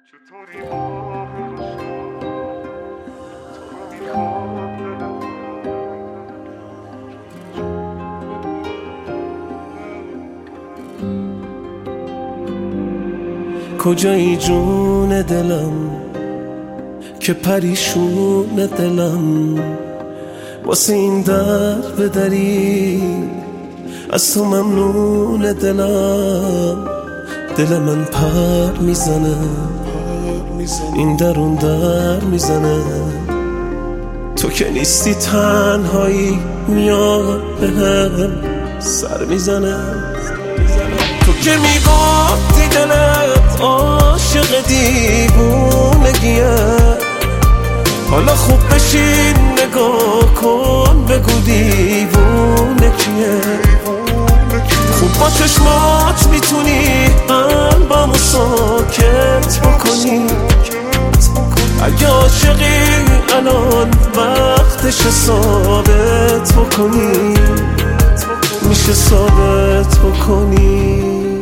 کجایی جون دلم که پریشون دلم واسه این در بدری از تو ممنون دلم دل من پر میزنه این درون در میزنه تو که نیستی تنهایی میاد به هم سر میزنه تو که میگفتی دلت عاشق دیوونگیه حالا خوب بشین نگاه کن بگو دیوونه کیه خوب با چشمات میتونی قلبمو ساکت بکنی اگه عاشقی الان وقتش ثابت بکنی میشه ثابت بکنی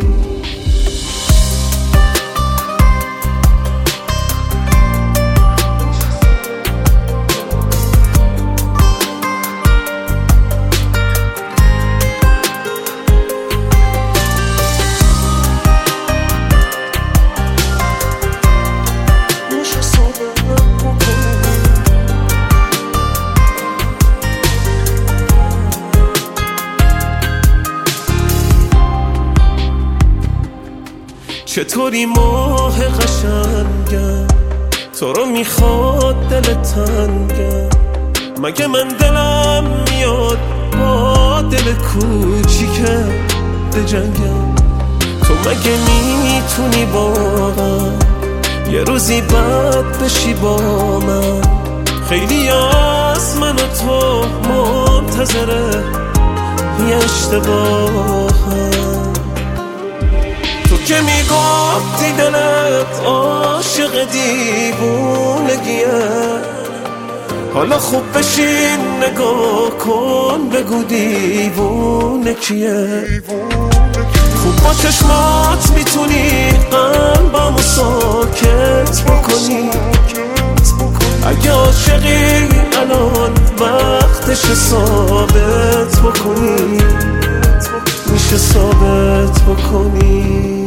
چطوری ماه قشنگم تو رو میخواد دل تنگم مگه من دلم میاد با دل کوچیکه بجنگم تو مگه میتونی واقعا یه روزی بد بشی با من خیلی از من و تو منتظره یه اشتباهم تو که میگفتی دلت عاشق دیوونگیه حالا خوب بشین نگاه کن بگو دیوونه کیه خوب با چشمات میتونی قلبمو ساکت بکنی اگه عاشقی الان وقتش ثابت بکنی میشه ثابت بکنی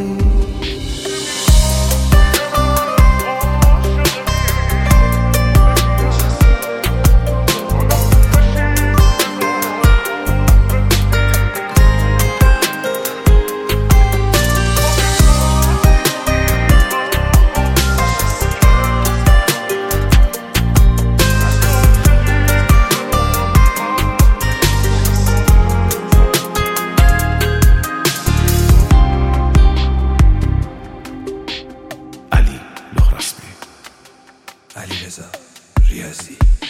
علیرضا ریاضی